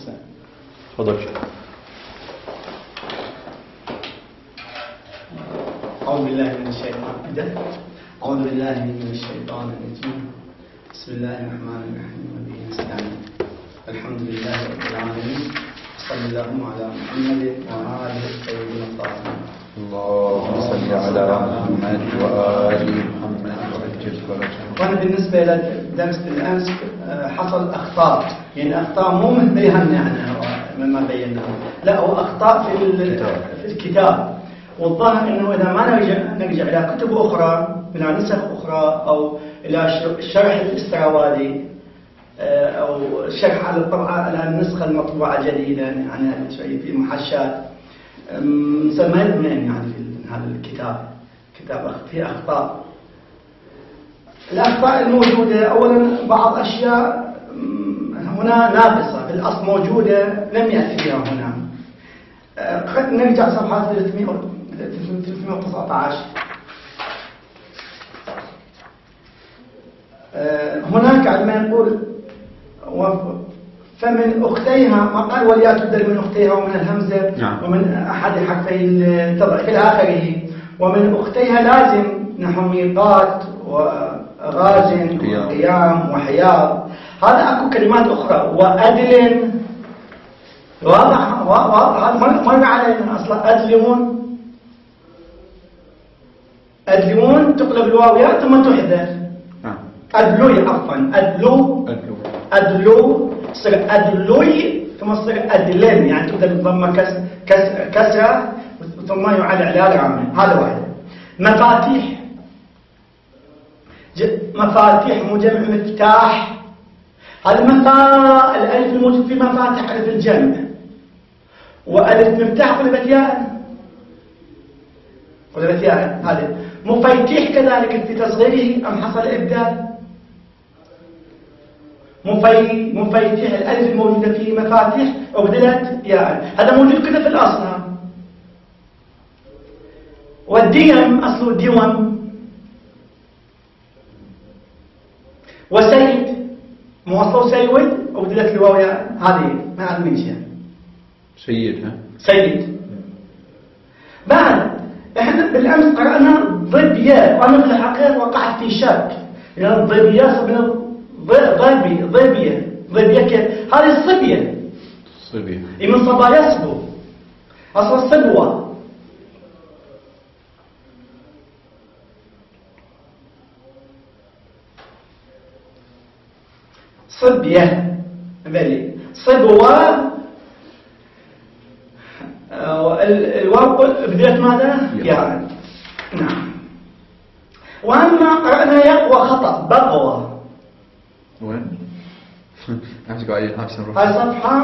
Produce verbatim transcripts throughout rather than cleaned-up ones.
تفضل. أعوذ بالله من الشيطان أعوذ بالله من الشيطان الرجيم. بسم الله الرحمن الرحيم وبه نستعين. الحمد لله رب العالمين. صلى الله على محمد وآله الطيبين الطاهرين. اللهم صل على محمد وآل محمد وعجل فرجهم. وأنا بالنسبة للدرس بالأمس حصل أخطاء، يعني أخطاء مو مثل يعني مما بيناه، لا هو أخطاء في في الكتاب. والظاهر انه اذا ما نرجع نرجع الى كتب اخرى، الى نسخ اخرى، او الى شرح الاستراوادي او شرح على الطبعه على النسخه المطبوعه جديدا، يعني في محشات مسمى اثنين يعني في هذا الكتاب، كتاب فيه اخطاء. الاخطاء الموجوده اولا بعض اشياء هنا ناقصه، في الاصل موجوده لم ياتي فيها هنا. نرجع صفحه ثلاثمئة وتسعة عشر. هناك عندما يقول فمن أختيها، ما قال وليا تبدل من أختيها ومن الهمزة نعم. ومن أحد حرفي التضعيف إلى آخره. ومن أختيها لازم نحو ميقات وغازن وقيام وحياض. هذا أكو كلمات أخرى. وأدل واضح واضح مر علينا أصلا. أدلمون أدلون تقلب الواويات ثم تحذف. أدلوي عفوا أدلو أدلو تصير أدلوي ثم تصير أدلين، يعني تبدأ بالضمة كسرة ثم يعلى على العامل. هذا واحد. مفاتيح مفاتيح مو جمع مفتاح. هذا مفا الألف الموجود في مفاتيح ألف الجمع، وألف مفتاح قلبت ياء قلبت ياء. هذا مفيتيح كذلك في تصغيره أم حصل إبدال. مفي مفيتيح الألف الموجودة في مفاتيح أبدلت ياء. هذا موجود كذا في الأصل. والديم أصله ديوم. وسيد موصله سيد أبدلت الواو ياء. هذه ما عاد من شيء. سيد ها سيد. بعد احنا بالامس قرانا ضبيه، وانا في الحقيقه وقعت في شك، لان يعني الضبيه من ضبي ضبيه ضبيه كيف؟ هذه الصبيه صبيه من صبا يصبو، اصل الصبوه. صبيه بلي صبوه. الواو بدأت ماذا؟ يعني نعم. وأما قرأنا يقوى خطأ بقوى. وين؟ أمسك عليه هاي هاي صفحة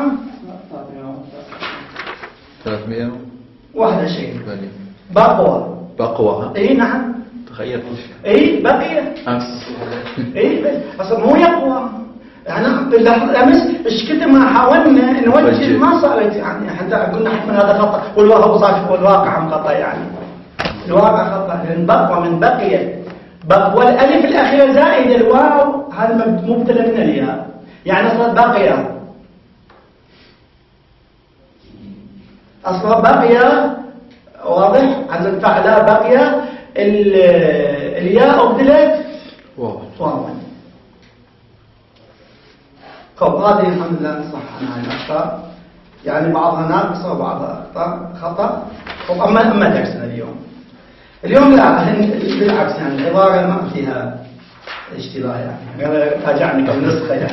ثلاثمئة واحد شيء. بقوى بقوى. إيه نعم. تخيل. إيه بقية. أمس. إيه أصلا مو يقوى. يعني بالأمس إيش كثر ما حاولنا نوجه ما صارت، يعني حتى قلنا حتى هذا خطأ والواقع صار والواقع خطأ، يعني الواقع خطأ لأن بقوى من بقية. والألف الأخيرة زائد الواو هذا مبتلى من الياء، يعني صارت بقية. أصلا بقية واضح عن الفعل بقية الياء أبدلت واو. طب هذه الحمد لله صح هاي الأخطاء، يعني بعضها ناقصة وبعضها أخطاء خطأ. طب أما أما درسنا اليوم اليوم لا بالعكس، يعني العبارة ما فيها اشتباه، يعني راجعني النسخة يعني.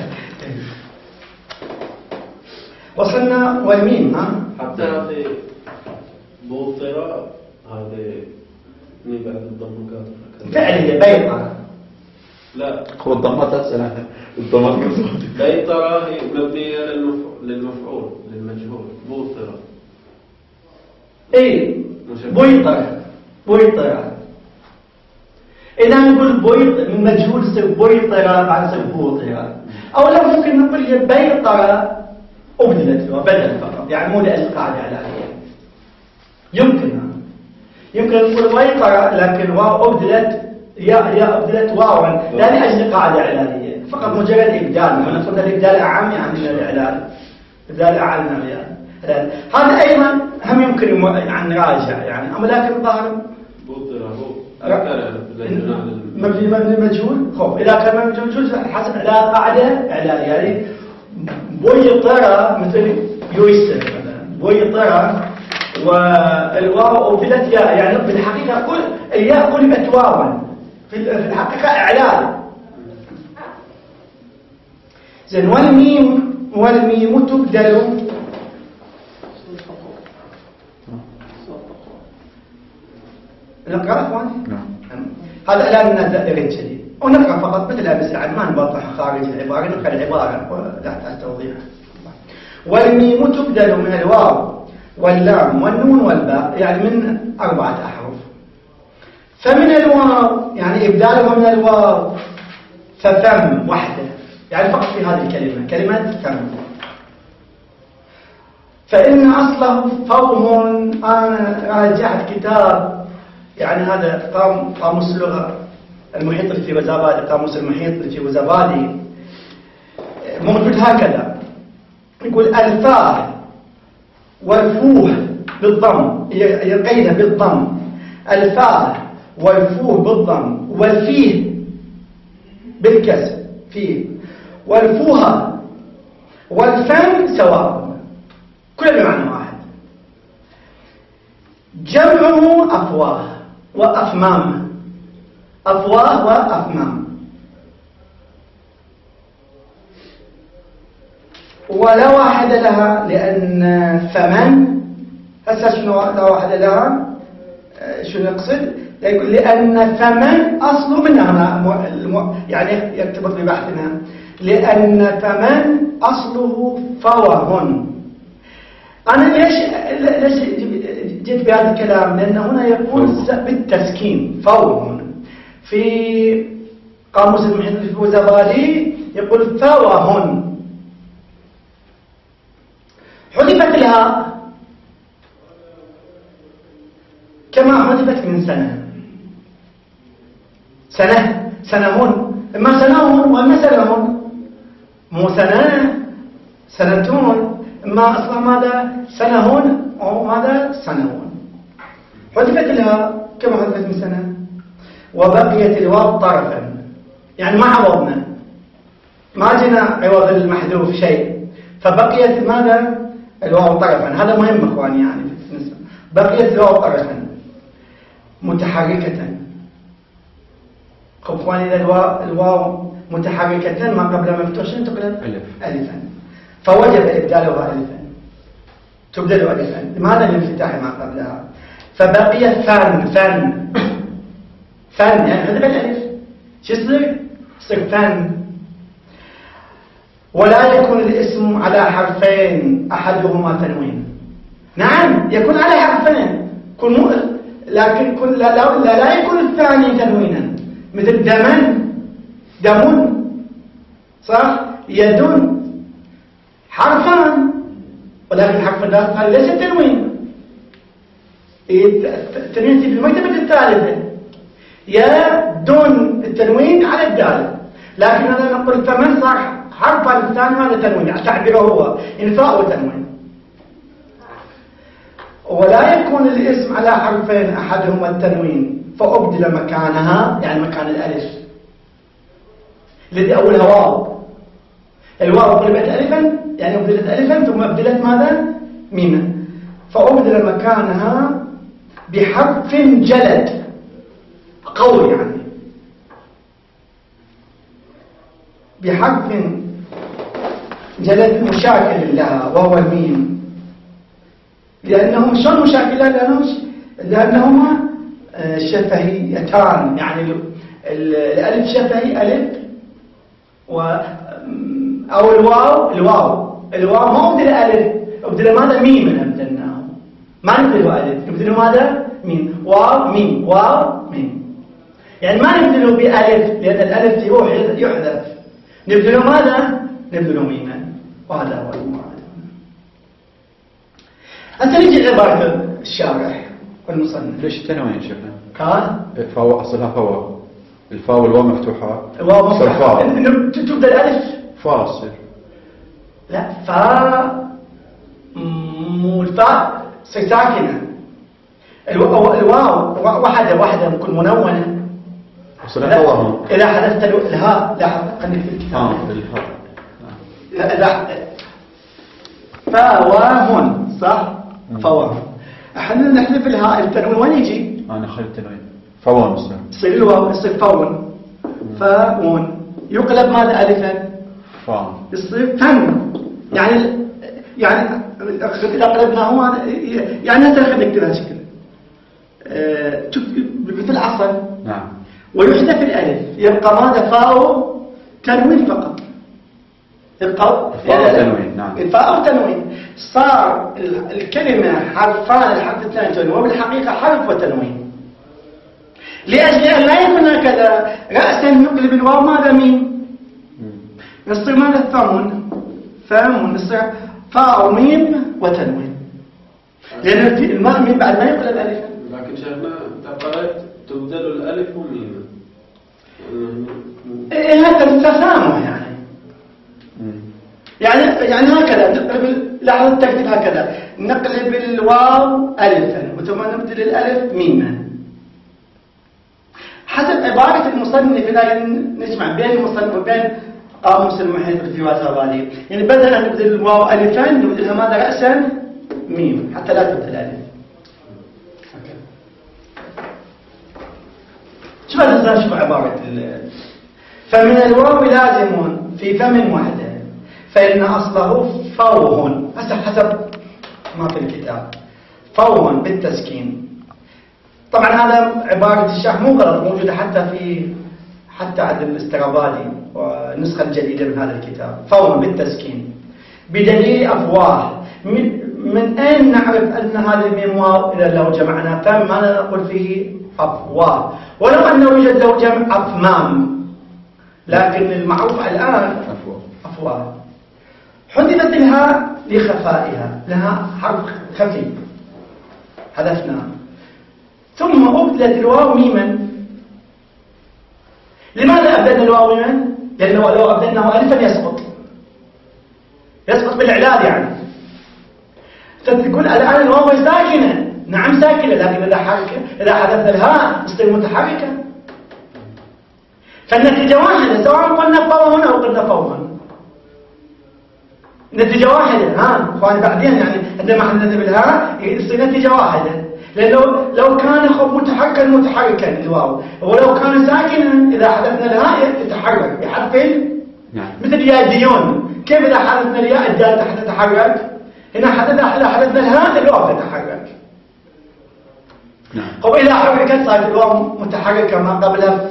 وصلنا والمين ها؟ حتى هذه بوطرة هذه من بعد الضم فعلية بيضة. لا هو الضمات أسأل الضمات بيطرة هي مبنية للمفعول للمجهول. بوطرة ايه بويطرة بويطرة. إذا نقول بويط من مجهول يصير بويطرة بعد يصير بوطرة، أو لا ممكن نقول هي بيطرة أبدلت بدل فقط، يعني مو للقاعدة العلاجية. يمكن يمكن نقول بيطرة لكن واو أبدلت يا يا أبدلت واو لا لأجل قاعدة علاجية، فقط مجرد إبدال. ونقول الإبدال أعم يعني من الإعلال. لذلك أعلنا بها. هذا أيضا هم يمكن يعني نراجع يعني، أما لكن الظاهر بوطرة هو مبني مبني مجهول. خب إذا كان مبني مجهول حسب على قاعدة إعلالية يعني بويطرة مثل يويسر مثلا بويطرة والواو أبدلت ياء، يعني بالحقيقة كل الياء قلبت واوا في الحقيقة إعلال. زين والميم والميم تبدل نقرأ أخواني؟ نعم. هذا إعلان من الدائرة الجديد ونقرأ فقط مثل أبي سعد ما نوضح خارج العبارة، نقرأ العبارة ولا تحتاج توضيح. والميم تبدل من الواو واللام والنون والباء يعني من أربعة أحرف. فمن الواو يعني إبدالها من الواو ففم وحده يعني فقط في هذه الكلمة كلمة فم، فإن أصله فوم. أنا راجعت كتاب يعني هذا قام قاموس اللغة المحيط اللي في وزابادي، قاموس المحيط اللي في وزابادي موجود هكذا يقول الفاء والفوه بالضم، يقيدها بالضم، الفاء والفوه بالضم والفيه بالكسر فيه، والفوها والفم سواء كل بمعنى واحد. جمعه أفواه وأفمام، أفواه وأفمام. ولا واحد لها لأن فمن هسه شنو لا واحد لها شنو يقصد؟ يقول لأن فمن أصله من هنا يعني يرتبط ببحثنا، لأن فمن أصله فوه. أنا ليش ليش جيت بهذا الكلام؟ لأن هنا يقول بالتسكين فوه. في قاموس المحيط الوزبالي يقول فوه. حذفت الهاء كما حذفت من سنة سنة سنهون، إما سنهون وإما سنهون، مو سنة سنتون، إما أصلا ماذا سنهون أو ماذا سنهون. حذفت الهاء كما حذفت من سنة، وبقيت الواو طرفا يعني ما عوضنا، ما جينا عوض المحذوف شيء، فبقيت ماذا الواو طرفا. هذا مهم اخواني يعني في النسبة. بقيت الواو طرفا متحركة. خب اخواني اذا الواو الواو متحركة ما قبل مفتوح شنو تقلب؟ الف الفا، فوجب ابدالها الفا، تبدل الفا. لماذا الانفتاح ما قبلها؟ فبقي فن فن فن يعني هذا بالالف شو يصير؟ يصير فن. ولا يكون الاسم على حرفين أحدهما تنوين. نعم يكون على حرفين كن م... لكن كن لا, لا, لا, لا يكون الثاني تنوينا، مثل دمن دمون صح؟ يدون حرفان، ولكن حرف الثالث ليس تنوين. التنوين في المكتبة الثالثة يدون التنوين على الدال، لكن أنا نقول ثمن صح حرف الثاني هذا تنوين يعني تعبيره هو إنفاء وتنوين. ولا يكون الاسم على حرفين أحدهما التنوين فأبدل مكانها يعني مكان الألف الذي أولها واو، الواو قلبت ألفا يعني أبدلت ألفا ثم أبدلت ماذا؟ ميما، فأبدل مكانها بحرف جلد قوي يعني بحرف جلد مشاكل لها وهو الميم. لأنهم شلون مشاكل لها؟ لأنهم لأنهما شفهيتان يعني الألف شفهي ألف و أو الواو الواو الواو ما أبدل ألف، أبدل ماذا؟ ميم. أبدلناه ما نبدله ألف، نبدله ماذا؟ ميم. واو ميم واو ميم يعني ما نبدله بألف لأن الألف يروح يحذف، نبدله ماذا؟ نبدله ميما. وهذا هو المراد. أنت نجي عبارة الشارح والمصنف. ليش التنوين شفنا؟ كان فاو أصلها فاو، الفاو والواو مفتوحة، الواو مفتوحة تبدأ الألف فاء تصير. لا فاء والفاء ساكنة. الواو الواو واحدة واحدة ممكن منونة. إذا حذفت الهاء لاحظ خليك في الكتاب. اه الهاء. لا فواهن صح؟ فواهن. احنا نحذف الهاء التنوين وين يجي؟ انا خلي التنوين. فوان يصير. يصير الواو يصير فون. فون يقلب ماذا ألفا؟ فان. يصير فن. يعني يعني إذا قلبناه هذا يعني هسه خلينا نكتبها شكل. أه مثل عصا. نعم. ويحذف الألف يبقى ماذا فاء تنوين فقط. يبقى فاء تنوين. نعم. فاء تنوين. صار الكلمة حرفان الحرف الثاني تنوين وبالحقيقة حرف وتنوين. لأجل أن لا يكون هكذا رأسا نقلب الواو ماذا ميم يصير ماذا ثمون فمون يصير فاء وميم وتنوين لأن الماء ميم بعد ما يقلب ألفا. لكن شيخنا تقرأت تبدل الألف وميم إيه هذا التسامح يعني يعني يعني هكذا نقلب لاحظ تكتب هكذا نقلب الواو ألفا وثم نبدل الألف ميما حسب عبارة المصنف. لا نجمع بين المصنف وبين قاموس المحيط في واسابالي يعني بدل أن نبدل الواو ألفا نبدلها ماذا رأسا ميم حتى لا تبدل ألف. شوف هذا شوف عبارة فمن الواو لازم في فم واحدة فإن أصله فوه هسه حسب ما في الكتاب فوه بالتسكين. طبعا هذا عبارة الشيخ مو غلط موجودة حتى في حتى عند الاسترابادي والنسخة الجديدة من هذا الكتاب فوه بالتسكين بدليل أفواه. من, من أين نعرف أن هذا الميم واو إذا لو جمعنا فم ماذا نقول فيه أفواه ولو أنه يوجد له جمع أفمام لكن المعروف الآن أفواه. حذفت الهاء لخفائها لها حرف خفي حذفناه ثم أبدلت الواو ميما. لماذا أبدلنا الواو ميما؟ لأنه لو أبدلناه ألفا يسقط يسقط بالإعلال يعني تقول الآن الواو ساكنة. نعم ساكنة لكن إذا حركة إذا حذفنا الهاء تصير متحركة فالنتيجة واحدة سواء قلنا فوهن أو قلنا فوهن نتيجة واحدة. ها اخواني بعدين يعني عندما حدثنا بالهاء يصير نتيجة واحدة لأنه لو كان متحركا متحركا الواو ولو كان ساكنا إذا حدثنا الهاء يتحرك يحفل مثل يا ديون. كيف إذا حدثنا الياء الدال تتحرك هنا حدثنا إذا حدثنا الهاء الواو تتحرك. هو إذا حركت صارت الواو متحركة ما قبلها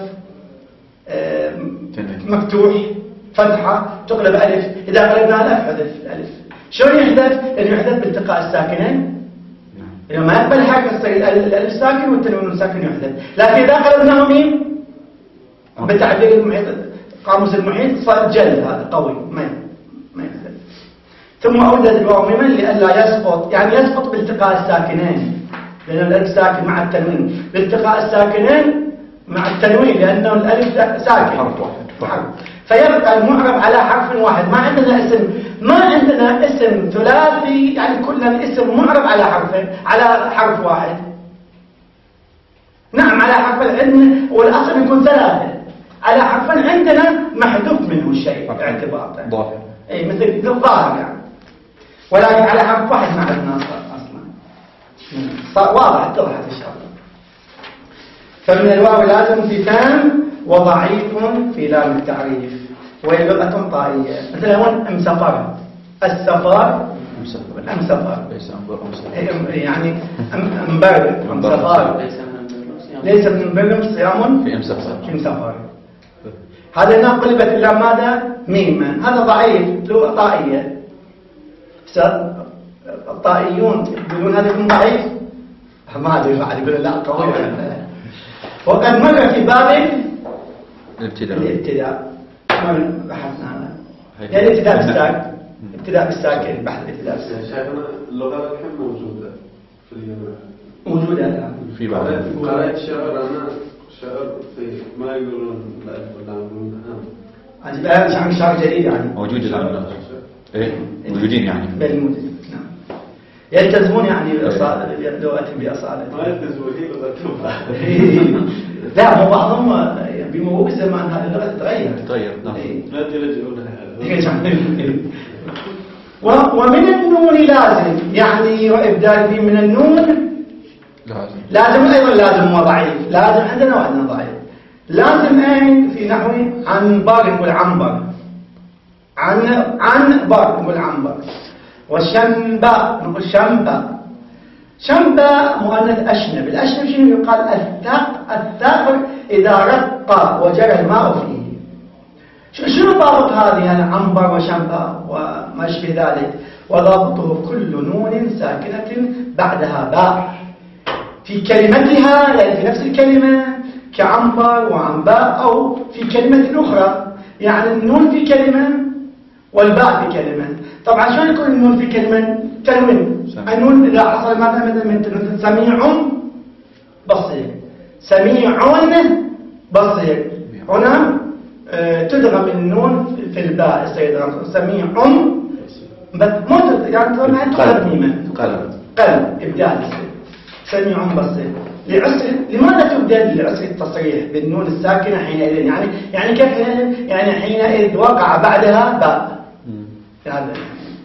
مفتوح فتحة تقلب ألف إذا قلبنا ألف حذف الألف. شلون يحدث؟ لأنه يحدث بالتقاء الساكنين إذا ما يقبل حركة تصير الألف ساكن والتنوين الساكن يحدث. لكن إذا قلبناه ميم بالتعبير المحيط قاموس المحيط صار جل هذا قوي ما ما يحدث. ثم أودت الواو ميما لئلا يسقط يعني يسقط بالتقاء الساكنين لأن الألف ساكن مع التنوين بالتقاء الساكنين مع التنوين لأنه الألف ساكن حرف واحد فيبقى المعرب على حرف واحد. ما عندنا اسم ما عندنا اسم ثلاثي يعني كلنا اسم معرب على حرفين على حرف واحد. نعم على حرف عندنا والأصل يكون ثلاثة على حرفين عندنا محذوف منه الشيء اعتباطا ظاهر اي مثل الظاهر يعني ولكن على حرف واحد ما عندنا اصلا صار واضح اتضحت ان شاء الله. فمن الواو لازم في تام وضعيف في لام التعريف وهي لغة طائية مثل هون امسفر السفر امسفر يعني امبر امسفر ليس من برم صيام في امسفر في امسفر. هذا هنا قلبت إلى ماذا؟ ميما. هذا ضعيف لغة طائية. الطائيون يقولون هذا يكون ضعيف ما أدري بعد يقولون لا قوي. وقد مر في باب الابتداء الابتداء ما بحثنا عنه يعني الابتداء بالساكن ابتداء بالساكن بحث الابتداء بالساكن. شايفنا اللغة الحين موجودة في اليمن موجودة الآن في بعض قرأت شعر أنا شعر في ما يقولون الألف ولا يقولون هام عجيب الآن شعر شعر جديد يعني موجود الآن ايه موجودين يعني بالموجود. نعم يلتزمون يعني بأصالة لغتهم بأصالة. ما يلتزمون هي لغتهم. لا مو بعضهم بمرور الزمان هذه اللغة تتغير. تتغير نعم. لا يرجعونها. ومن النون لازم يعني وإبدال فيه من النون لازم. لازم أيضا لازم وضعيف. لازم عندنا وعندنا ضعيف. لازم أين في نحو عنبر والعنبر عن عنبر والعنبر وشنبا نقول شنبا شنبا مؤنث أشنب. الأشنب شنو يقال؟ الثاق الثاق إذا رق وجرى الماء فيه. شنو ضابط هذه يعني عنبر وشنبا وما شبه ذلك؟ وضابطه كل نون ساكنة بعدها باء في كلمتها يعني في نفس الكلمة كعنبر وعنباء أو في كلمة أخرى. يعني النون في كلمة والباء في كلمة. طبعا شلون يكون النون في كلمة؟ تنوين. النون إذا حصل ماذا مثل من تنوين سميع بصير سميع بصير. هنا آه تدغم النون في الباء استيدغم سميع بس مو يعني طبعا تقلب ميمة قلب قلب إبدال سميع بصير. لعسر لماذا تبدل لعسر التصريح بالنون الساكنة حينئذ؟ يعني يعني كيف حينئذ؟ يعني حينئذ وقع بعدها باء. هذا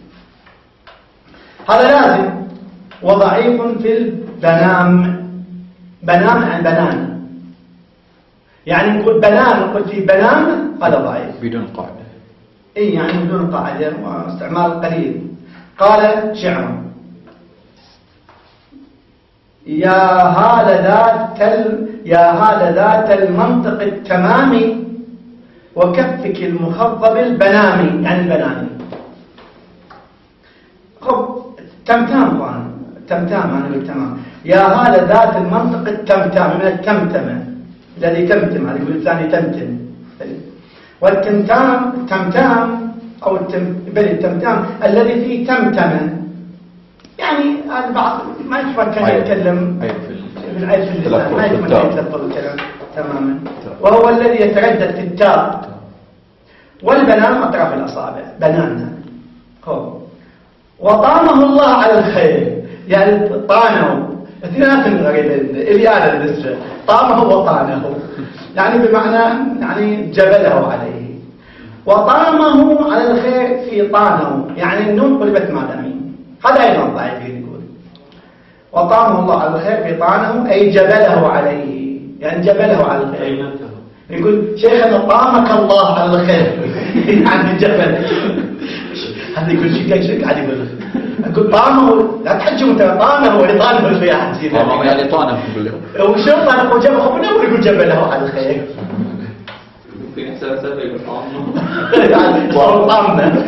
هذا لازم. وضعيف في البنام. بنام عن بنان يعني نقول بنان نقول في بنام هذا ضعيف بدون قاعدة. اي يعني بدون قاعدة واستعمال قليل. قال شعر يا هال ذات ال... يا هال ذات المنطق التمام وكفك المخضب البنامي يعني البنامي. خب تمتام طبعا تمتام أنا أقول تمام. يا هال ذات المنطق التمتام من التمتمة الذي تمتم هذا يقول الثاني تمتم. والتمتام تمتام أو التم... بل التمتام الذي فيه تمتمة يعني البعض ما يتمكن يتكلم في العيب في اللسان ما يتمكن يتلفظ الكلام تماما. وهو الذي يتردد في التاء والبنان أطراف الأصابع بنانها. وطامه الله على الخير يعني طانه اثنين غريبة اللي أنا بالنسبة طامه وطانه يعني بمعنى يعني جبله عليه. وطامه على الخير في طانه يعني النون قلبت مادامين هذا أيضا ضعيف يقول. وطامه الله على الخير في طانه أي جبله عليه يعني جبله على الخير. يقول شيخنا طامك الله على الخير يعني جبل. هذا يقول شيء شيء قاعد يقول يقول طامه لا تحجم انت طامه ولطانه في احد طامه يعني طانه يقول له وشو طانه وجبه خبنا ويقول جبله على الخير. في احساس يقول طامه يعني طامه.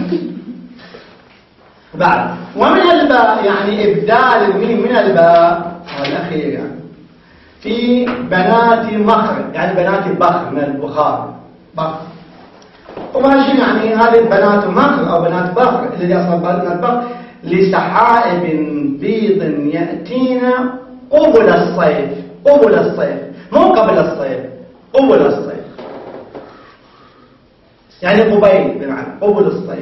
بعد ومن الباء يعني ابدال الميم من الباء والاخير يعني في بنات مخر يعني بنات بخر من البخار بخر. طبعا شنو يعني هذه بنات مخر او بنات بخر الذي اصلا بنات بخر لسحائب بيض ياتينا قبل الصيف. قبل الصيف مو قبل الصيف قبل الصيف يعني قبيل بمعنى قبل الصيف.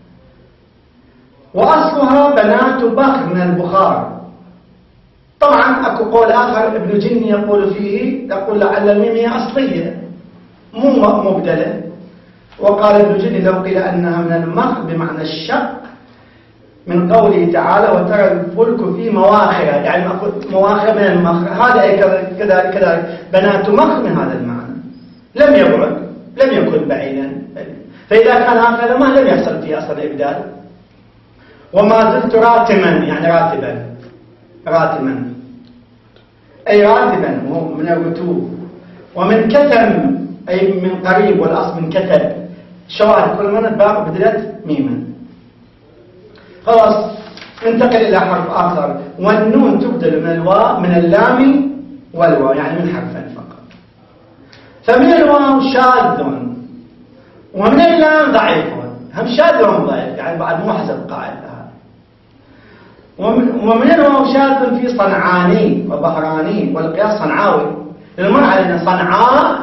واصلها بنات بخر من البخار. طبعا اكو قول اخر ابن جني يقول فيه يقول لعل الميم هي اصليه مو مبدله. وقال ابن جني لو قيل انها من المخر بمعنى الشق من قوله تعالى وترى الفلك في مواخر يعني مواخر من المخر. هذا كذلك كذلك بنات مخر من هذا المعنى لم يبعد لم يكن بعيدا. فاذا كان هكذا ما لم يحصل فيه اصلا ابدال. وما زلت راتما يعني راتبا راتما أي راتبا من الرتوب. ومن كتم أي من قريب والأصل من كتب. شواهد كل من الباء بدلت ميما. خلاص ننتقل إلى حرف آخر. والنون تبدل من الواو من اللام والواو يعني من حرفين فقط. فمن الواو شاذ ومن اللام ضعيف. هم شاذ وهم ضعيف يعني بعد مو حسب قاعدة. ومن الواو شاذ في صنعاني وبهراني والقياس صنعاوي للمر علينا صنعاء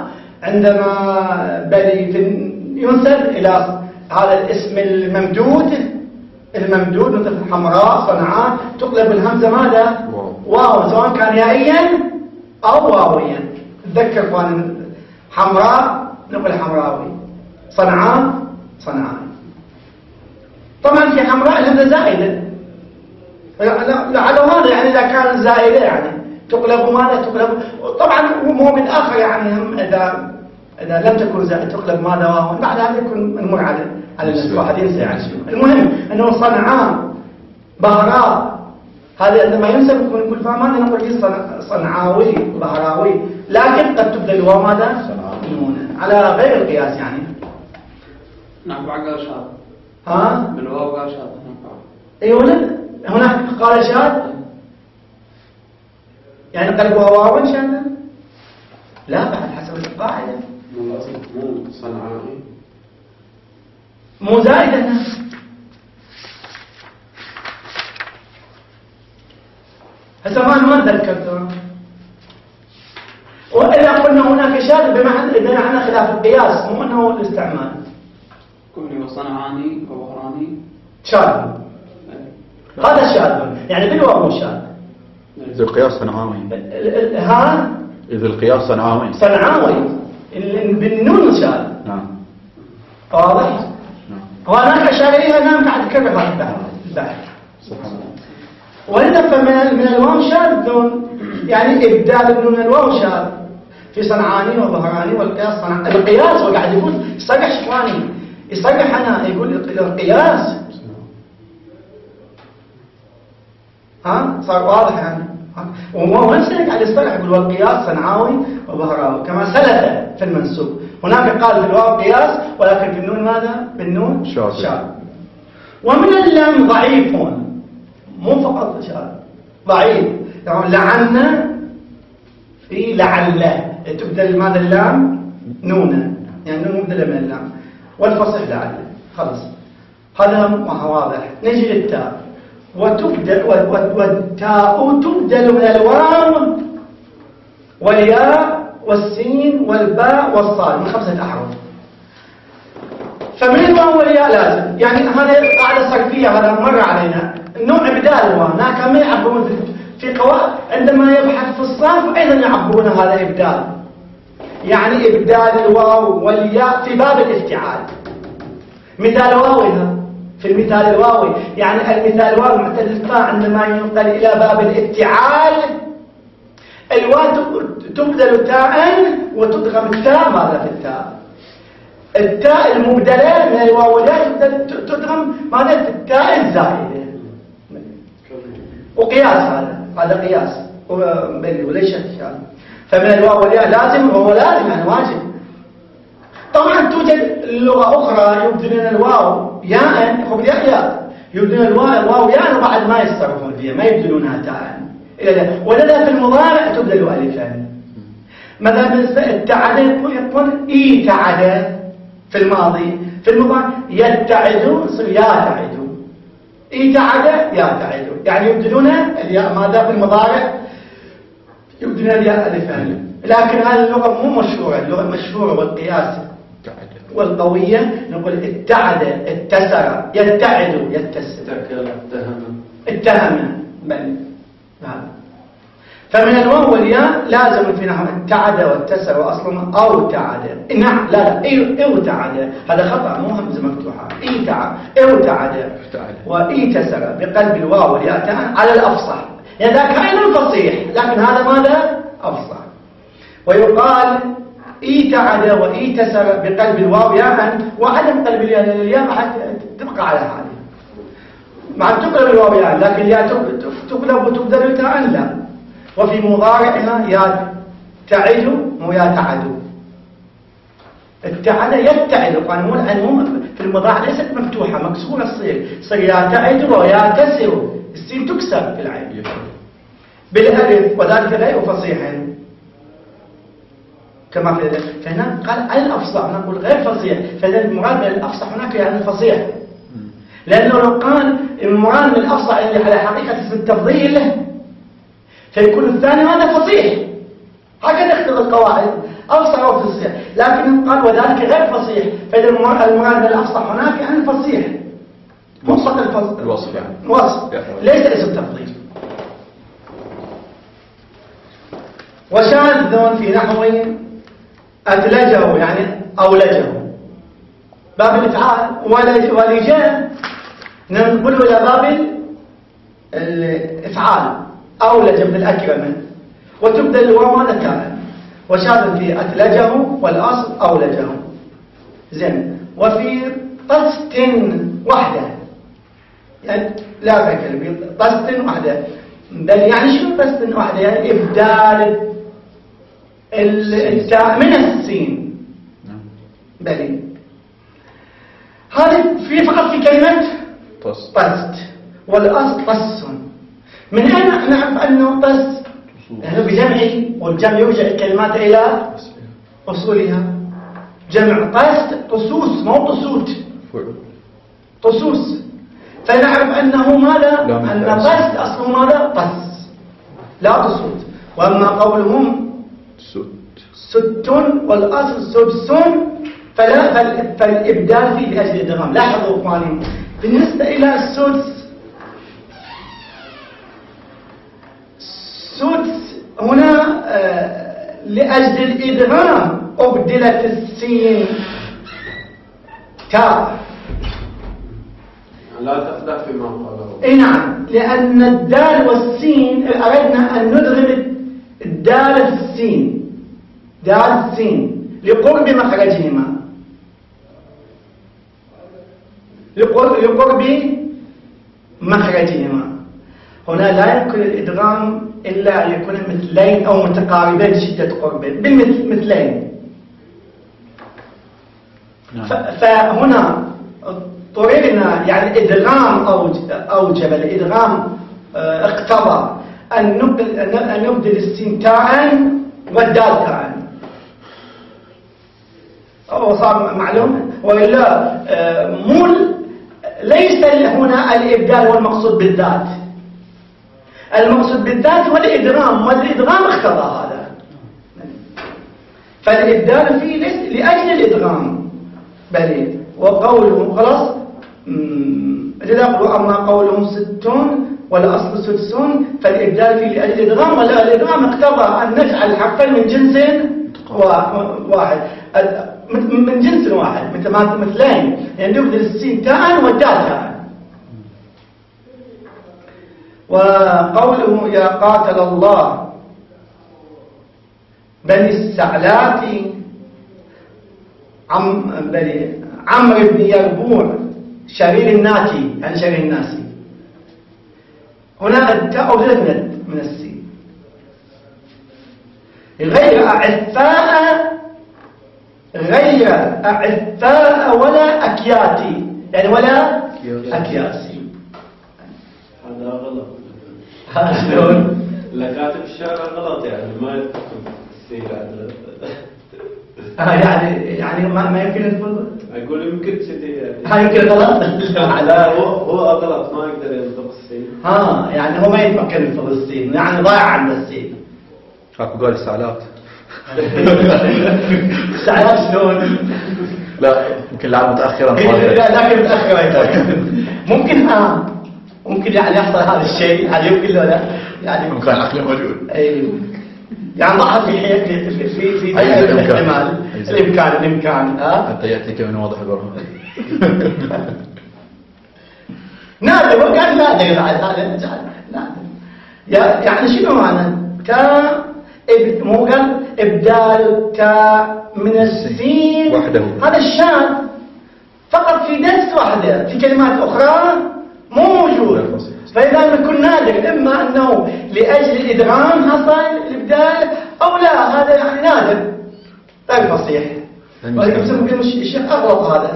عندما بلي ينسب إلى هذا الاسم الممدود الممدود مثل حمراء صنعاء تقلب الهمزة ماذا؟ واو. واو سواء كان يائيا أو واويا. تذكر كان حمراء نقول حمراوي، صنعاء صنعاء. طبعا في حمراء الهمزة زائدة على هذا، يعني إذا كانت زائدة يعني تقلب ماذا؟ تقلب طبعا مو من آخر يعني هم إذا إذا لم تكن زائدة تقلب ماذا واو، بعد هذا يكون نمر على على الناس واحد ينسى يعني شنو. المهم أنه صنعاء بهراء هذا عندما ينسب يكون يقول فما نقول فيه صنعاوي بهراوي، لكن قد تبدل الواو ماذا؟ نونا على غير القياس يعني. نعم قال شاذ. ها؟ بالواو قال شاذ. اي ولد هناك قال شاذ يعني قلبها واو شاذ؟ لا بعد حسب القاعدة من الأصل مو صنعائي مو زائدة. هسه ما ما ذكرت. وإذا قلنا هناك شاذ بمعنى بمعنى خلاف القياس مو أنه الاستعمال. كوني وصنعاني وبهراني شاذ هذا شاذ يعني بالواو شاذ. إذا القياس صنعاوي. ها؟ إذا القياس صنعاوي. صنعاوي بالنون شاذ. نعم. واضح؟ نعم. وهناك أشارية نعم قاعد تكرر هذا البحث البحث. سبحان الله. ولذا فمن من الواو شاذ يعني إبدال النون الواو شاذ في صنعاني وبهراني والقياس صنع. القياس هو قاعد يقول يصرح شواني يصرح أنا يقول القياس ها صار واضح يعني. وهو نفسه قاعد يصرح يقول والقياس صنعاوي وبهراوي كما سلف في المنسوب. هناك قال في الواو قياس ولكن في النون ماذا؟ بالنون شاذ. ومن اللام ضعيفون مو فقط شاذ ضعيف يعني لعنا في لعله تبدل ماذا اللام نونا يعني نون مبدله من اللام والفصح لعله خلص هذا ما واضح. نجي للتاء وتبدل والتاء تبدل من الواو والياء والسين والباء والصاد من خمسة أحرف. فمن الواو والياء لازم يعني هذه قاعدة صرفية هذا مر علينا نوع إبدال الواو. هناك من يعبرون في قواعد عندما يبحث في الصرف أيضا يعبرون هذا إبدال يعني إبدال الواو والياء في باب الافتعال. مثال واوها في المثال الواوي يعني المثال الواوي معتل الفاء عندما ينقل إلى باب الافتعال الواو تبدل تاء وتدغم التاء ماذا في التاء. التاء المبدلة من الواو والياء تدغم ماذا في التاء الزائدة. وقياس هذا هذا قياس وليس شك. فمن الواو والياء لازم وهو لازم يعني واجب. طبعا توجد لغة أخرى يبدلون الواو ياء هو بالياء ياء يبدلون الواو ياء وبعد ما يتصرفون فيها ما يبدلونها تاء. ولذا في المضارع تبدل ألفا. مثلا التعد يقول إي تعد في الماضي في المضارع يتعد يصير يا تعد إي تعد يا تعد يعني يبدلون الياء ماذا في المضارع يبدلون الياء ألفا. لكن هذه اللغة مو مشهورة. اللغة المشهورة والقياس والقوية نقول اتعد اتسر يتعد يتسر اتهم اتهم بل هذا. فمن الواو والياء لازم في نحو اتعد واتسر واصلا او تعد. نعم لا لا اي او تعد هذا خطأ مو همزة مفتوحة. اي تعد او تعد واي تسر بقلب الواو والياء على الافصح يعني ذاك ايضا فصيح لكن هذا ماذا افصح. ويقال اي تعد واي تسر بقلب الواو ياء وعدم قلب الياء حتى تبقى على هذه مع تقلب الواو ياء لكن الياء تقلب وتبدل تاء لا. وفي مضارعها يا تعد ويا تعد. التعد يتعد قانون العلوم في المضارع ليست مفتوحة مكسورة تصير صير يا تعد ويا تسر السين تكسر في العين بالالف وذلك غير فصيح كما في فهنا قال الافصح نقول غير فصيح. فاذا المراد من الافصح هناك يعني الفصيح لانه لو قال المراد من الافصح اللي على حقيقة اسم التفضيل فيكون الثاني هذا فصيح. هكذا يختار القواعد أفصح أو فصيح لكن قال وذلك غير فصيح. فإذا المراد من الأفصح هناك يعني الفصيح مطلق الفصل الوصف يعني وصف يعني. ليس اسم تفضيل. وشاذ في نحو أدلجه يعني أولجه، باب الإفعال. ولجه ننقل إلى باب الإفعال، أولج ابن الأكرم، وتبدأ الواو ماذا كان. وشاذ في أدلجه والأصل أولجه. زين. وفي قسط وحده يعني لا فكر قسط وحده، بل يعني شو قسط وحده؟ يعني إبدال التاء من السين. بلي هذا في فقط في كلمة طست، طست، والأصل طس. من أين نعرف أنه طس؟ لأنه بجمعه، والجمع يرجع الكلمات إلى أصولها. جمع طست طسوس، مو طسوت، طسوس. فنعرف أنه ماذا؟ أن طست أصله ماذا؟ طس لا طسوت. وأما قولهم ست والأصل سدسون فلا فالإبدال فيه لأجل الإدغام. لاحظوا إخواني بالنسبة إلى السدس، سدس هنا آه لأجل الإدغام أبدلت السين تاء، لا تفتح فيما قاله. اي نعم، لأن الدال والسين أردنا أن ندغم الدال في السين، دال السين لقرب مخرجهما، لقرب مخرجهما. هنا لا يمكن الإدغام إلا أن يكون مثلين أو متقاربين شدة قرب بالمثل مثلين. فهنا اضطررنا يعني الإدغام أوجب، الإدغام اقتضى أن نبدل السين تاء والدال تاء. أو صار معلوم وإلا مو ليس هنا الإبدال هو المقصود بالذات، المقصود بالذات هو الإدغام، والإدغام اقتضى هذا. فالإبدال فيه ليس لأجل الإدغام بل وقوله خلاص أما قولهم ستون والأصل سدسون فالإبدال فيه لأجل الإدغام، ولا الإدغام اقتضى أن نجعل الحرفين من جنس واحد، من جنس واحد مثلين، يعني نبدل السين تاء والدال تاء. وقوله يا قاتل الله بني السعلات عم بني عمرو بن يربوع شرير الناتي، يعني شرير الناسي. هنا التاء أبدلت من السين. غير أعفاء، غير أعفاء ولا أكياتي، يعني ولا أكياسي. هذا غلط. هذا شلون؟ اللي كاتب الشارع غلط، يعني ما يتفق السين آه يعني يعني ما ما يمكن نفضل. أقول يمكن كذي يعني. ها يمكن غلط. لا هو هو غلط، ما يقدر ينطق السين. ها يعني هو ما يتمكن من فضل السين، يعني ضايع عند السين. أكو قال السعلات. السعلات شلون؟ لا يمكن لعب متأخرا. لا لكن متأخرا ممكن ها ممكن يعني يحصل هذا الشيء، يعني يمكن له لا يعني ممكن عقله موجود. أيوه يعني ضحى في في في في في الاحتمال الإمكان الإمكان ها حتى يأتيك من واضح البرهان. نادر وقال نادر هذا نادر. يعني شنو معنى تاء مو قال إبدال تاء من السين وحده، هذا الشاذ فقط في دس واحدة، في كلمات أخرى مو موجود. فإذا يكون نادر إما أنه لأجل الإدغام حصل الإبدال أو لا، هذا يعني نادر غير فصيح. ولكن الشيخ أغلط هذا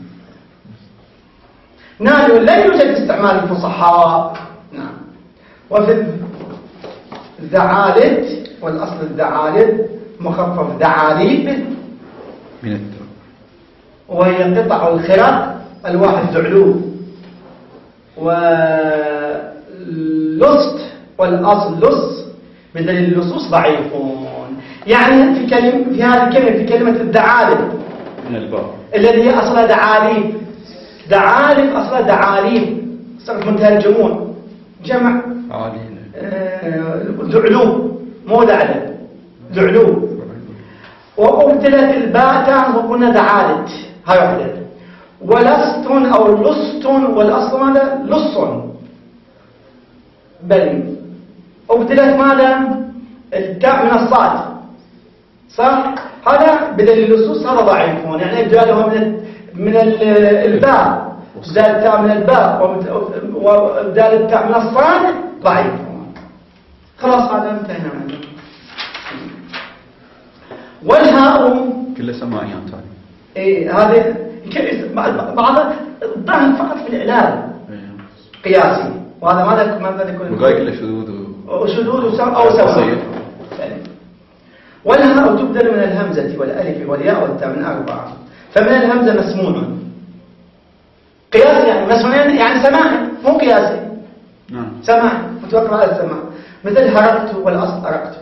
نادر لا يوجد استعمال الفصحاء. نعم. وفي الذعالد والأصل الذعالد مخفف ذعاليب من التاء، وهي قطع الخرق الواحد ذعلوب. ولصت والأصل لص بدليل اللصوص ضعيفون. يعني في كلمة في هذه الكلمة في كلمة الدعالب من الباء الذي هي أصلها دعاليب، دعالب أصلا دعاليب صارت منتهى الجموع جمع عالين آه، دعلوب مو دعلب دعلوب. وأبدلت الباء تاء وقلنا دعالت هاي واحدة. ولست أو لست والأصل ماذا لص بل أبدلت ماذا التاء من الصاد صح. هذا بدل اللصوص هذا ضعيف يعني إبدالها من من الباء بدال التاء من الباء وبدال التاء من الصاد ضعيف. خلاص هذا انتهينا منه. والهاء كله سماعيات هذه. إيه هذه بعض الظاهر فقط في الإعلان قياسي وهذا ماذا ماذا يكون وغاية كله شذوذ وشذوذ أو سواء. والهاء تبدل من الهمزة والألف والياء والتاء من أربعة. فمن الهمزة مسموع قياسي يعني مسموع يعني سماعي مو قياسي. نعم سماعي متوقع على السماع مثل هرقت والأصل أرقت.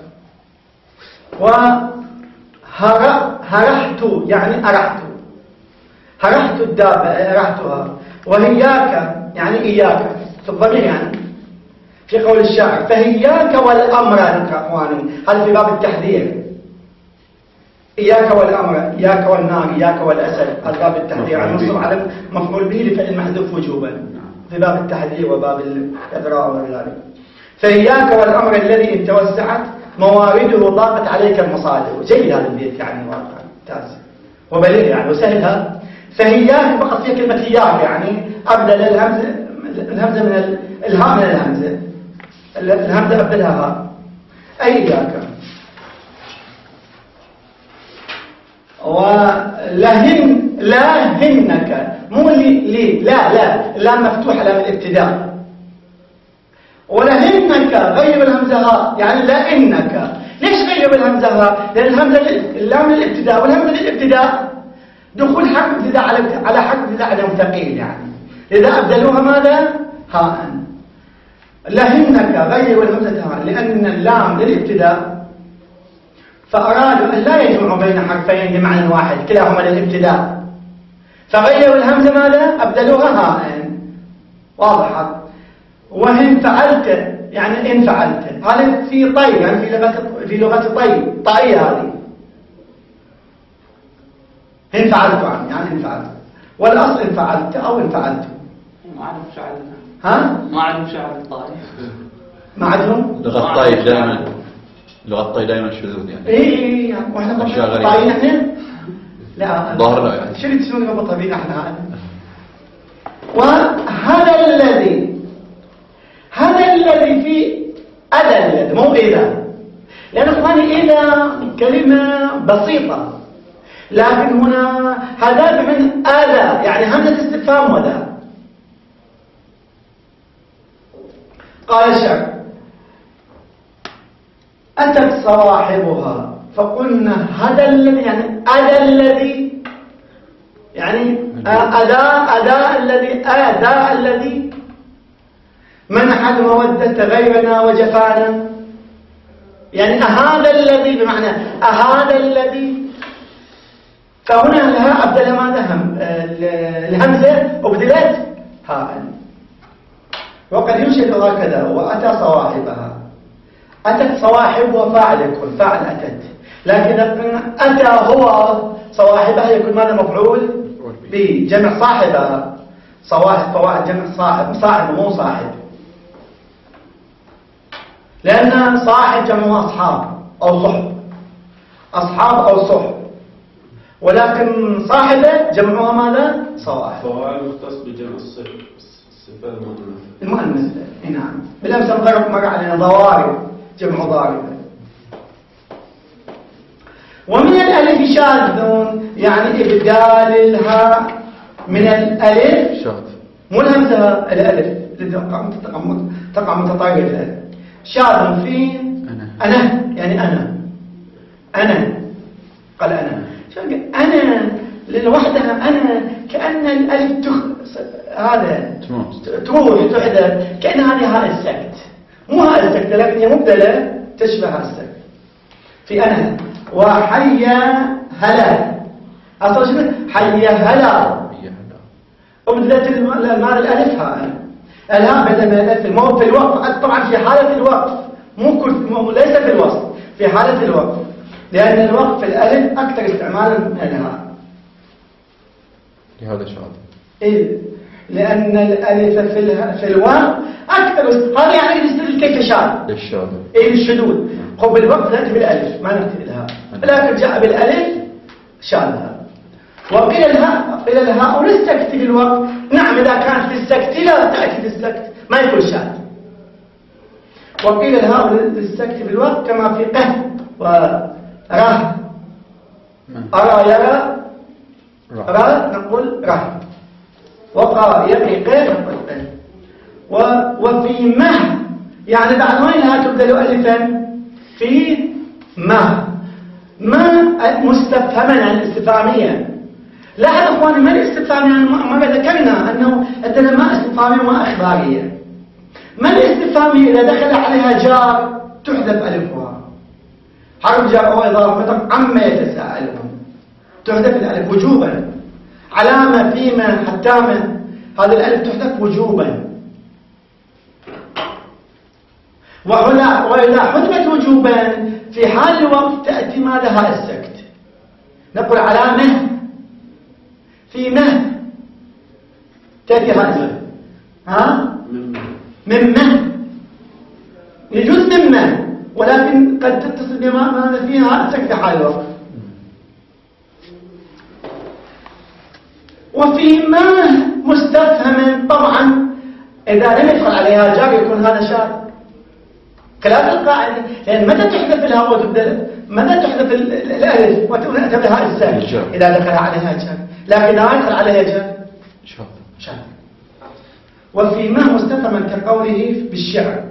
وهرحت يعني أرحت هرحت الدابة أرحتها. وهياك يعني إياك في الضمير يعني في قول الشاعر فهياك والأمر يا أخواني هذا في باب التحذير. إياك والأمر إياك والنار إياك والأسد هذا باب التحذير يعني نصب على مفعول به لفعل محذوف وجوبا في باب التحذير وباب الإضرار وذلك. فهياك والأمر الذي إن توسعت موارده ضاقت عليك المصادر. جيد هذا البيت يعني ممتاز وبليغ يعني وسهلها. فهياك فقط فيها كلمة هياك يعني أبدل الهمزة الهمزة من الهاء من الهمزة الهمزة أبدلها هاء أي إياك. ولهن لاهنك مو لي لي لا لا لا مفتوحة لام الابتداء. ولهنك غير الهمزة هاء يعني لا إنك. ليش غير الهمزة هاء؟ لأن الهمزة اللام للابتداء والهمزة للابتداء دخول حرف ابتداء على على حرف ابتداء على ثقيل يعني لذا أبدلوها ماذا هاء. لهنك غير الهمزة هاء لأن اللام للابتداء فأرادوا أن لا يجمعوا بين حرفين بمعنى واحد كلاهما للابتداء فغيروا الهمزة ماذا أبدلوها هاء. واضحة. وإن فعلت يعني إن فعلت هذا في طي يعني في لغة في لغة طي طائية هذه إن فعلت يعني إن فعلت. والأصل إن فعلت أو إن فعلت. ما أعرف شعر ها ما أعرف شعر الطائف ما عندهم لغة طاي دائما لغة طاي دائما شذوذ يعني. إيه إيه يعني وإحنا طايين إحنا لا ظاهر لا يعني شو اللي تسوون قبل طبيعي إحنا. وهذا الذي هذا الذي في أذى الذي مو إذا لأن أخواني إذا كلمة بسيطة لكن هنا هذا من أذى يعني همزة استفهام وذا. قال الشعر أتت صواحبها فقلنا هذا الذي يعني أذى الذي يعني أذى أذى الذي أذى الذي منح المودة غيرنا وجفانا يعني أهذا الذي بمعنى أهذا الذي. فهنا لها أبدل ماذا هم الهمزة وبدلت هاء. وقد ينشد هكذا وأتى صواحبها. أتت صواحب وفاعل يكون فاعل أتت لكن أتى هو صواحبها يكون ماذا مفعول به جمع صاحبها. صواحب فواعل جمع صاحب صاحب مو صاحب لأن صاحب جمع أصحاب أو صحب أصحاب أو صحب ولكن صاحبة جمعها ماذا صواحب. فواعل مختص بجمع الصفة المؤنث المؤنث. نعم بالأمس نضرب مرة علينا ضوارب جمع ضاربة. ومن الألف شاذ يعني إبدال الهاء من الألف شاذ مو الهمزة الألف تقع متطرفة. شاذ في أنا أنا يعني أنا أنا قال أنا أنا لوحدها أنا كأن الألف تخ... هذا تروح تحدث كأن هذه هاء السكت مو هاء السكت لكن هي مبدلة تشبه السكت في أنا. وحيا هلا أصلا شبه حيا هلا أبدلت المال الألف ها الهاء بدل من الألف الموت في الوقف، طبعا في حالة الوقف مو كل مو ليس في الوصف، في حالة الوقف، لأن الوقف في الألف أكثر استعمالا من الهاء. لهذا شاذ. إيه لأن الألف في في الوقف أكثر، هذا يعني يستدل كيف شاذ. الشاذ. إيه الشذوذ. خب بالوقف نأتي بالألف ما نأتي بالهاء، لكن جاء بالألف شاذ. وقيل الهاء قيل الهاء للسكت في الوقف، نعم إذا كانت في السكت لا تأتي في السكت ما يكون شاذ. وقيل الهاء للسكت في الوقف كما في قه وراه، أرى يرى رأى نقول راه، وقى يقي قه نقول قه. وفي مه يعني بعد وين ها تبدل ألفا في مه، ما مستفهما عن الاستفهامية. لاحظ اخواني ما الاستفهامية ما ذكرنا انه عندنا ما استفهامية وما اخبارية. ما الاستفهامية اذا دخل عليها جار تحذف الفها، حرف جار او اضافة مثلا عما يتساءلون تحذف الالف وجوبا، علامة فيما حتامة هذه الالف تحذف وجوبا. وهنا واذا حذفت وجوبا في حال الوقت تأتي ماذا هاء السكت، نقول علامة في مه تأتي هاء السكت ها من مه، يجوز من مه ولكن قد تتصل بما ماذا فيها هاء السكت في حال الوقت. وفي ما مستفهم طبعا إذا لم يدخل عليها جار يكون هذا شاذ خلاف القاعدة، لأن متى تحذف الهاء وتبدل متى تحذف الألف وتأتي بها الساكن إذا دخل عليها جار، لكن إذا دخل عليها جار شاذ شاذ. وفي ما مستفهما كقوله بالشعر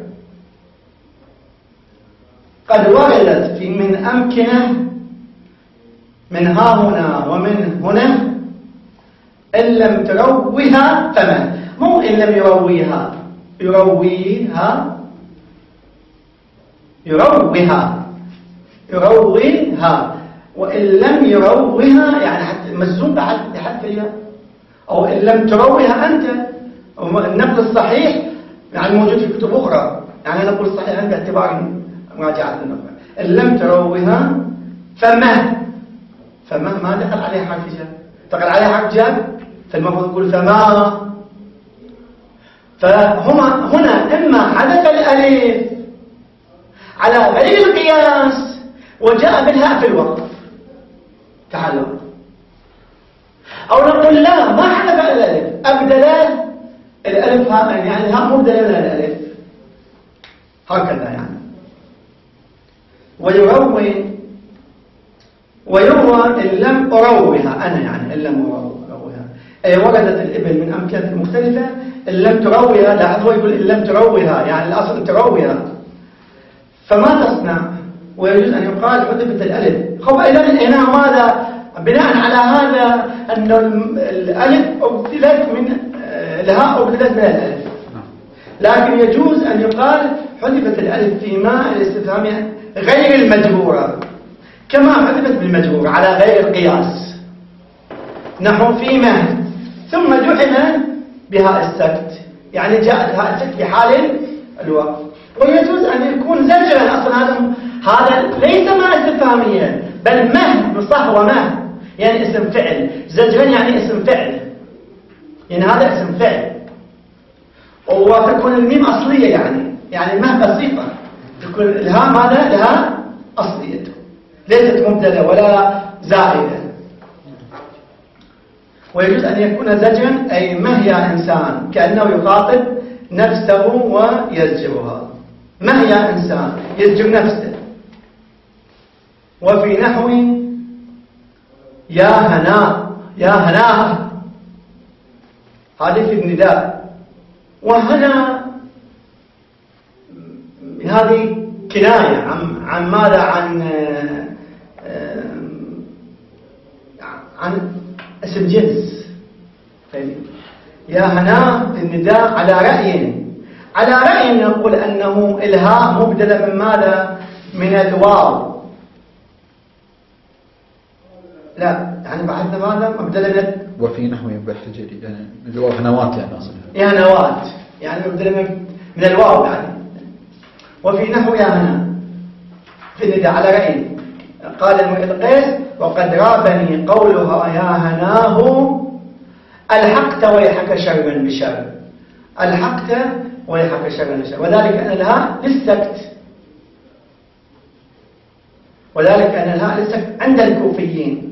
قد وردت في من أمكنة من ها هنا ومن هنا إن لم ترويها فما، مو إن لم يرويها يرويها يرويها يرويها، وإن لم يرويها يعني حتى مجزوم حتى فيها، أو إن لم ترويها أنت. النقل الصحيح يعني موجود في كتب أخرى، يعني نقول الصحيح باعتبار مراجعة النقل. إن لم ترويها فما، فما ما دخل عليها حرف جر، دخل عليها حرف جر فالمفروض نقول فما. فهما هنا إما حذف الألف على غير القياس وجاء بالهاء في الوقف تعلق، أو نقول لا ما حذف الألف أبدل الألف هاء، يعني الهاء مبدل من الألف هكذا يعني. ويروي ويروى إن لم أروها أنا يعني إن لم أروها، أي وردت الإبل من أمكنة مختلفة إن لم تروها، لا هو يقول إن لم تروها يعني الأصل تروها، فما تصنع؟ ويجوز أن يقال حذفت الألف. خب إذن هنا ماذا بناء على هذا أن الألف أبدلت من الهاء أبدلت من الألف، لكن يجوز أن يقال حذفت الألف في ما الاستفهامية غير المجبورة كما حذفت بالمجبور على غير القياس، نحو فيما ثم جحم بهاء السكت، يعني جاءت هاء السكت في حال الوقف. ويجوز أن يكون زجرا، أصلا هذا هذا ليس ما استفهاميا بل مه بصهوة مه يعني اسم فعل، زجرا يعني اسم فعل، يعني هذا اسم فعل، وتكون الميم أصلية يعني يعني مه بسيطة، تكون الهاء ماذا لها أصليته ليست مبدلة ولا زائدة. ويجوز أن يكون زجرا أي مه يا إنسان كأنه يخاطب نفسه ويزجرها، مه يا إنسان يزجر نفسه. وفي نحو يا هناء يا هناء هذه في النداء، وهنا هذه كناية عن عن ماذا عن عن اسم جنس. يا هناء في النداء على رأي على رأي نقول أنه الهاء مبدلة من ماذا من الواو، لا يعني بعدنا ماذا مبدلة من وفي نحو بالحجري يعني الواو هنوات يعني أصلا يا هنوات يعني من الواو يعني. وفي نحو يا هنا في النداء على رأي قال القيس وقد رابني قولها يا هناه الحقت ويحك شرا بشر، الحقت ويحك شرا بشر، وذلك أن الهاء للسكت، وذلك أن الهاء للسكت عند الكوفيين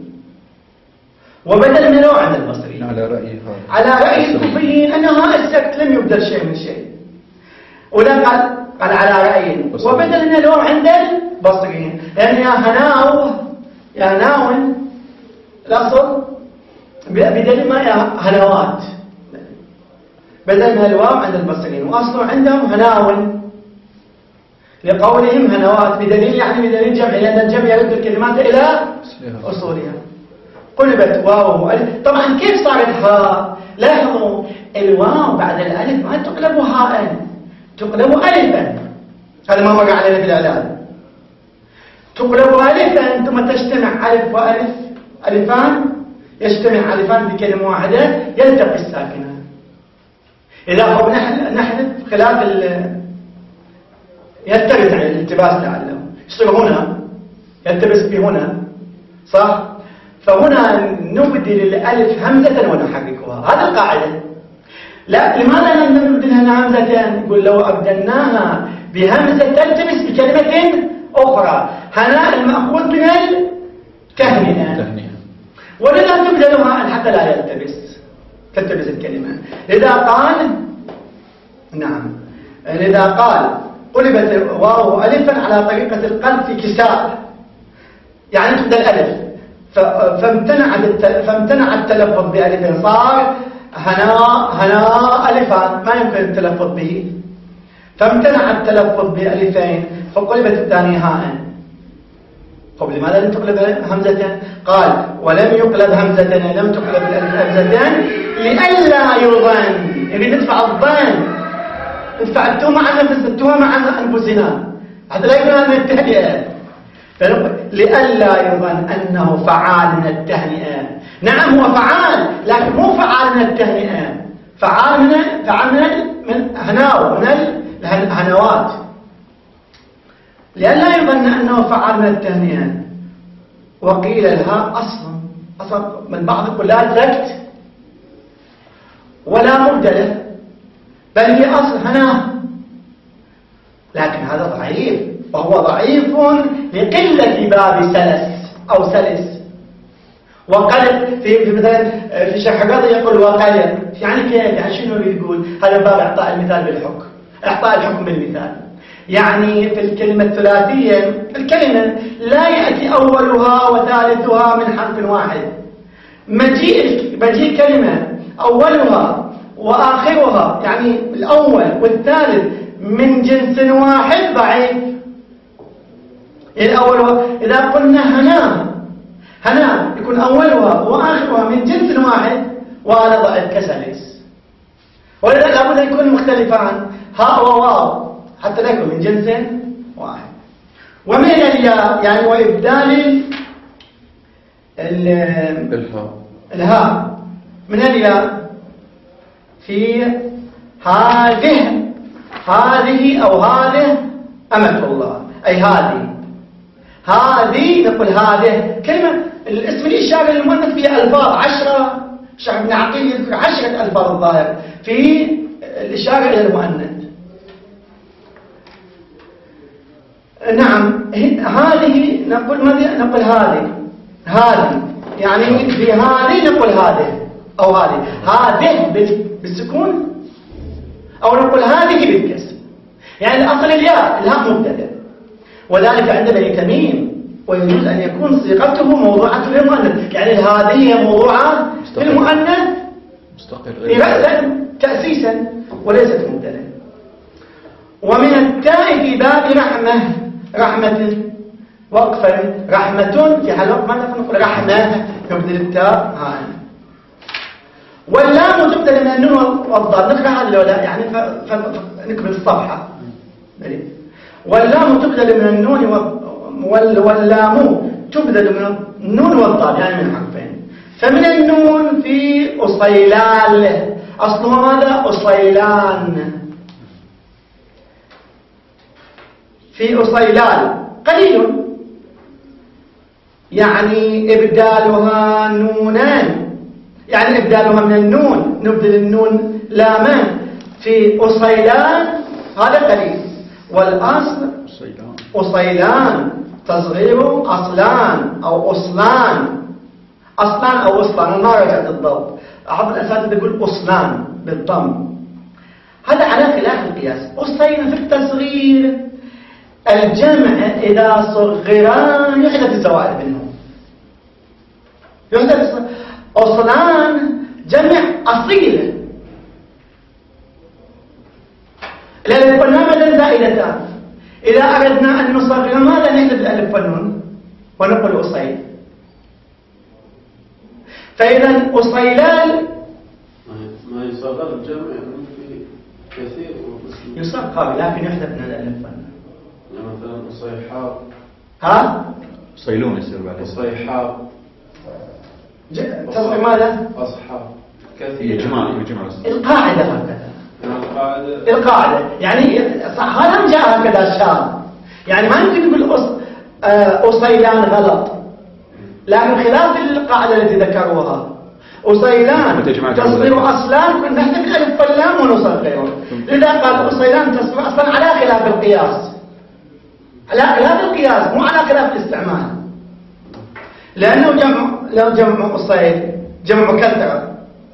وبدل من الواو عند البصريين. على رأي على رأي الكوفيين أن هاء السكت لم يبدل شيء من شيء، ولا قال قال على رأي وبدل من الواو عند البصريين، لأن يا هناو يا هناو الأصل بدل ما يا هنوات بدل من الواو عند البصريين، وأصله عندهم هناون لقولهم هنوات بدليل يعني بدليل جمع، لأن الجمع يرد الكلمات إلى أصولها. قلبت واو ألف. طبعا كيف صارت هاء؟ لاحظوا الواو بعد الألف ما تقلب هاء، تقلب ألفا، هذا ما مر علينا في الإعلان. تقلب ألفا ثم تجتمع ألف وألف، ألفان يجتمع ألفان بكلمة واحدة يلتقي الساكنان. إذا هو نحن نحن خلاف ال يلتبس عن الالتباس لعله يصير هنا يلتبس بهنا صح؟ فهنا نبدل الألف همزة ونحركها، هذا القاعدة. لا لماذا لم نبدلها همزة؟ يقول لو أبدلناها بهمزة تلتبس بكلمة أخرى، هناء المأخوذ من التهنئة، ولذا تبدلها حتى لا يلتبس تلتبس الكلمة. لذا قال نعم لذا قال قلبت واو ألفا على طريقة القلب في كساء، يعني تبدل ألف فامتنع فامتنع التلفظ بألف، صار هنا هنا ألفان ما يمكن التلفظ به، فامتنع التلفظ بألفين فقلبت الثانية هاء. طب لماذا لم تقلب همزة؟ قال ولم يقلب همزة، لم تقلب الألف همزتين لئلا يظن، يعني ندفع الظن ندفع التهمة عن التهمة عن أنفسنا حتى لا يكون هذا من التهنئة، لئلا يظن أنه فعال من التهنئة. نعم هو فعال لكن مو فعال من التهنئة، فعال من فعال من من هناو من الهنوات، لئلا يظن أنه فعال من التهنئة. وقيل الهاء أصلا أصلا من بعض يقول لا سكت ولا مبدلة بل هي أصل هنا، لكن هذا ضعيف، وهو ضعيف لقلة باب سلس أو سلس. وقلق في في مثلا في شرح قاضي يقول وقلق، يعني كيف؟ يعني شنو يقول؟ هذا باب إعطاء المثال بالحكم، إعطاء الحكم بالمثال. يعني في الكلمة الثلاثية الكلمة لا يأتي أولها وثالثها من حرف واحد، مجيء مجيء كلمة أولها وآخرها يعني الأول والثالث من جنس واحد ضعيف. الأول إذا قلنا هنا هنا يكون أولها وآخرها من جنس واحد وهذا ضعيف كسلس، ولذلك لابد أن يكون مختلفان هاء وواو حتى لا يكون من جنس واحد. ومن الياء يعني وإبدال الهاء من الياء في هذه هذه أو هذه أمة الله، أي هذه هذه نقول هذه كلمة الاسم الإشارة للمؤنث فيها ألفاظ عشرة، شعب بن عقيل يذكر عشرة ألفاظ الظاهر في الإشارة إلى المؤنث. نعم هذه نقول ماذا؟ نقول هذه هذه يعني في هذه نقول هذه أو هذه هذه بالسكون أو نقول هذه بالكسر، يعني الأصل الياء الهاء مبتدأ، وذلك عند بني تميم، ويجوز أن يكون صيغته موضوعة للمؤنث، يعني هذه هي موضوعة للمؤنث رأسا تأسيسا وليست مبتدأ. ومن التاء في باب رحمة رحمة وقفا رحمة في حال وقف ماذا نقول رحمة نبدل التاء هاء. واللام تبدل من النون والضاد، نقرأ هذا ولا يعني فنكمل الصفحة. واللام تبدل من النون واللام تبدل من النون والضاد يعني من حرفين، فمن النون في أصيلال، أصله ماذا؟ أصيلان. في أصيلال قليل، يعني إبدالها نونان، يعني إبدالها من النون، نبدل النون لامان. في أصيلان هذا قليل. والأصل أصيلان، أصيلان تصغير أصلان أو أصلان، أصلان أو أصلان. أنا ما رجعت الضبط، أحب الأساتذة يقول أصلان بالضم. هذا على خلاف القياس. أصيلان في التصغير الجمع إذا صغران يحدث الزوائد منهم، يحدث. أصلان جمع أصيل، الألف والنون ماذا زائدتان. إذا أردنا أن نصغر ماذا نحذف الألف والنون ونقول أصيل. فإذا أصيلان ما يصغر الجمع في كثير يصغر لكن يحذف من الألف والنون. يعني مثلا أصيحاب، ها؟ صيلون يصير بعد أصيحاب تصغير ماذا؟ أصحاب كثير، يجمع يجمع القاعدة هكذا، القاعدة القاعدة يعني صح. هذا جاء هكذا شاب، يعني ما يمكن نقول أصيلان غلط، لكن خلاف القاعدة التي ذكروها. أصيلان تصغير أصلان كنا نحذف الألف واللام ونصغره، لذا قال أصيلان تصغير أصلا على خلاف القياس، على خلاف القياس مو على خلاف الاستعمال، لأنه جمع لو جمع أصيل جمع كثرة،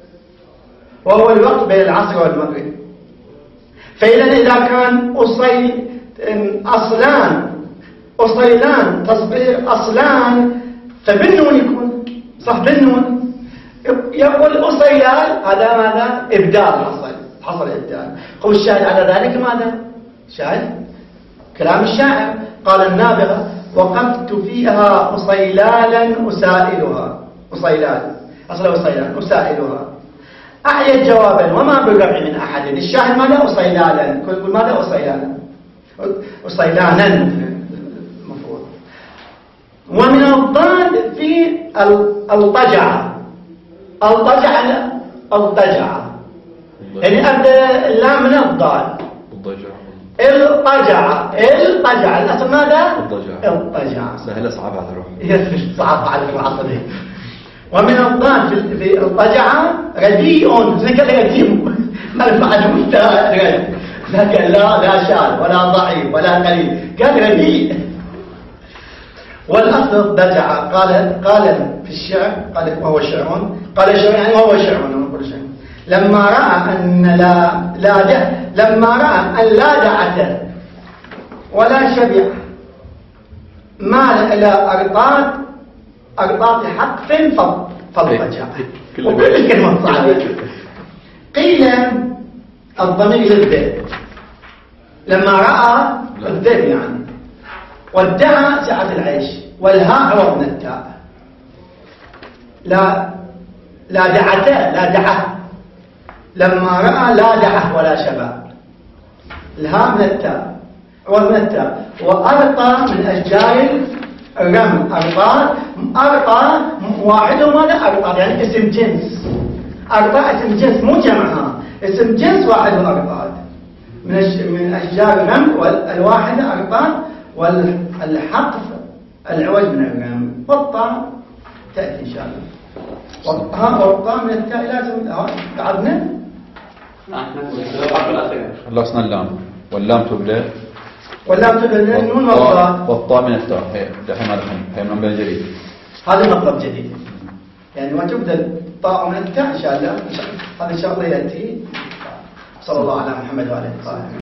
وهو الوقت بين العصر والمغرب. فإذا إذا كان أصيل أصلان أصيلان تصغير أصلان فبالنون يكون صح، بالنون يقول أصيلان، هذا ماذا؟ إبدال حصل، حصل إبدال. هو الشاهد على ذلك ماذا؟ شاهد كلام الشاعر، قال النابغة: وقفت فيها أصيلالا أسائلها، أصيلان أصل أصيلان أسائلها أعيت جوابا وما بالرفع من أحد. الشاهد ماذا؟ أصيلالا، كل ماذا؟ أصيلالا، أصيلانا المفروض. ومن الضاد في الطجعة، الطجعة الطجعة يعني أبدأ اللام من الضاد، الضجعة الطجعة الطجعة الأصل ماذا؟ الضجعة. الطجعة سهل صعب على الروح، صعب على العصبي. ومن الضاد في الطجعة رديء، زي كذا رديء مرفع المستوى، لكن لا لا شاذ ولا ضعيف ولا قليل، قال رديء. والأصل الضجعة. قال قال في الشعر، قال وهو شعر، قال شعر يعني وهو شعر، نقول شعر. لما رأى أن لا لا دع لما رأى أن لا دعته ولا شبع مال إلى أرطاد أرطاد حق فالضجع. وكل الكلمة صعبة. قيل الضمير للذئب، لما رأى الذئب يعني، والدعى سعة العيش، والهاء عوض من التاء. لا لا دعته لا دعه، لما رأى لا دعه ولا شبع، الهاء من التاء عوض من التاء. وأرطى من أشجار الرمل، أرطى أرطى واحده ماذا؟ أرطى يعني اسم جنس، أرطى اسم جنس مو جمعها، اسم جنس واحد أرطى من من أشجار الرمل، والواحدة أرطى، والحقف العوج من الرمل، والطاء تأتي إن شاء الله. والطاء والطاء من التاء لازم قعدنا. نعم الحرف الأخير خلصنا اللام، واللام تبدأ واللام تبدأ النون والطاء، والطاء من التاء. هي دحين هذا هي من بين جديد، هذا مطلب جديد يعني، وتبدأ الطاء من التاء إن شاء الله. هذا إن شاء الله يأتي. صلى الله على محمد وعلى آله وصحبه.